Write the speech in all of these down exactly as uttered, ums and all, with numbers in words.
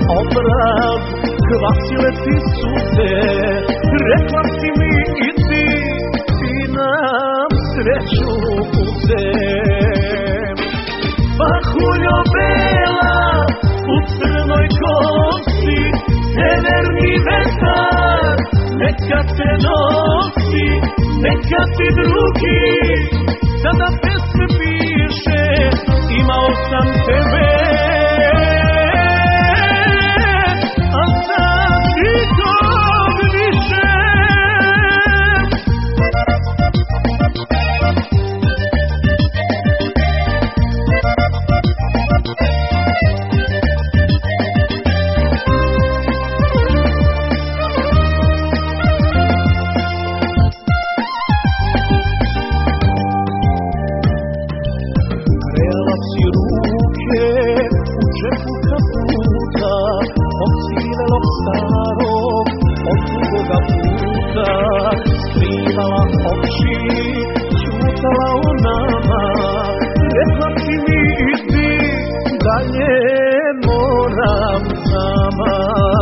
obraz, kvasile ti suze, rekla si mi i ti, ti nam sreću uzem. Pa huljo bela, u crnoj kosi, severni vetar, neka te nosi, neka ti drugi, sada pesme piše, imao sam tebe. Skrivala oči, čutala o nama, rekla si mi idi, dalje moram sama.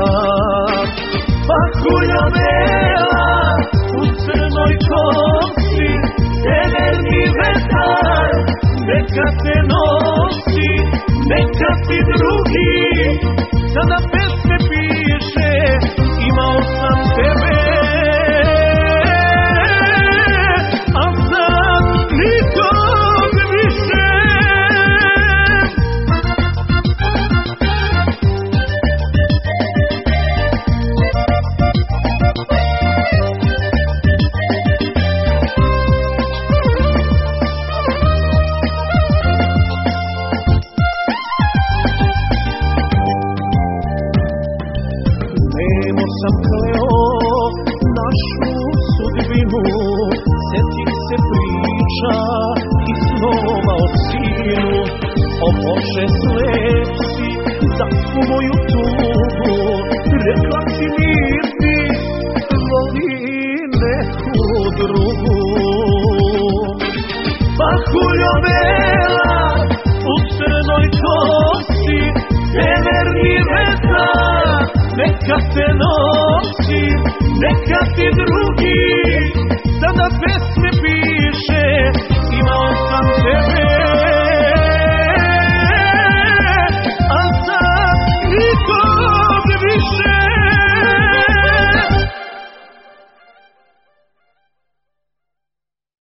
Pa hulja bela, u crnoj kosi, severni vetar, neka te nosi, neka ti drugi, sada pesme piše, imao sam tebe. Sam kleo našu sudbinu, sjetim se priča i snova o sinu. O Bože, slep si za svu moju tugu, rekla si mi ti, voli neku drugu. Pa huljo bela, u crnoj kosi, severni vetar, neka te nosi, neka ti drugi, sada pesme piše.